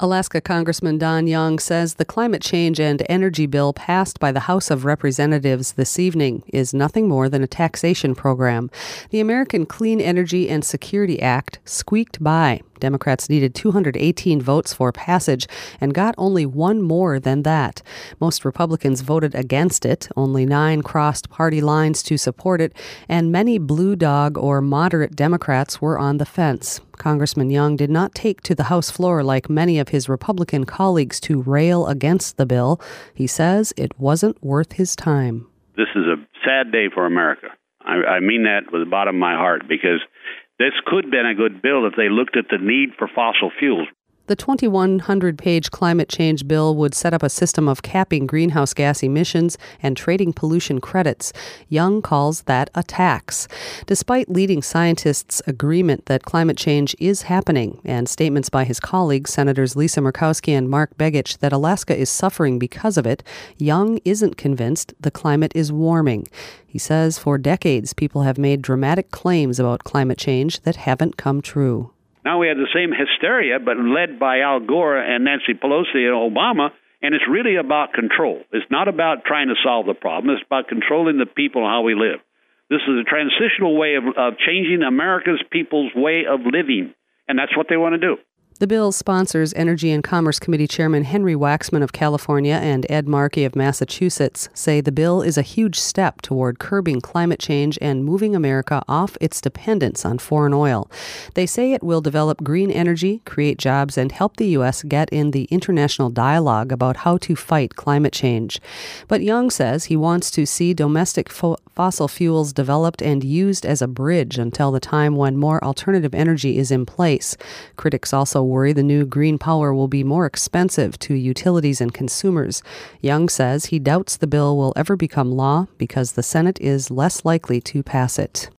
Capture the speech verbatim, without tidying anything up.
Alaska Congressman Don Young says the climate change and energy bill passed by the House of Representatives this evening is nothing more than a taxation program. The American Clean Energy and Security Act squeaked by. Democrats needed two hundred eighteen votes for passage and got only one more than that. Most Republicans voted against it. Only nine crossed party lines to support it, and many blue dog or moderate Democrats were on the fence. Congressman Young did not take to the House floor like many of his Republican colleagues to rail against the bill. He says it wasn't worth his time. This is a sad day for America. I, I mean that with the bottom of my heart, because this could have been a good bill if they looked at the need for fossil fuels. The twenty-one hundred page climate change bill would set up a system of capping greenhouse gas emissions and trading pollution credits. Young calls that a tax. Despite leading scientists' agreement that climate change is happening and statements by his colleagues, Senators Lisa Murkowski and Mark Begich, that Alaska is suffering because of it, Young isn't convinced the climate is warming. He says for decades people have made dramatic claims about climate change that haven't come true. Now we have the same hysteria, but led by Al Gore and Nancy Pelosi and Obama, and it's really about control. It's not about trying to solve the problem. It's about controlling the people and how we live. This is a transitional way of, of changing America's people's way of living, and that's what they want to do. The bill sponsors Energy and Commerce Committee Chairman Henry Waxman of California and Ed Markey of Massachusetts say the bill is a huge step toward curbing climate change and moving America off its dependence on foreign oil. They say it will develop green energy, create jobs, and help the U S get in the international dialogue about how to fight climate change. But Young says he wants to see domestic fo- fossil fuels developed and used as a bridge until the time when more alternative energy is in place. Critics also worry the new green power will be more expensive to utilities and consumers. Young says he doubts the bill will ever become law because the Senate is less likely to pass it.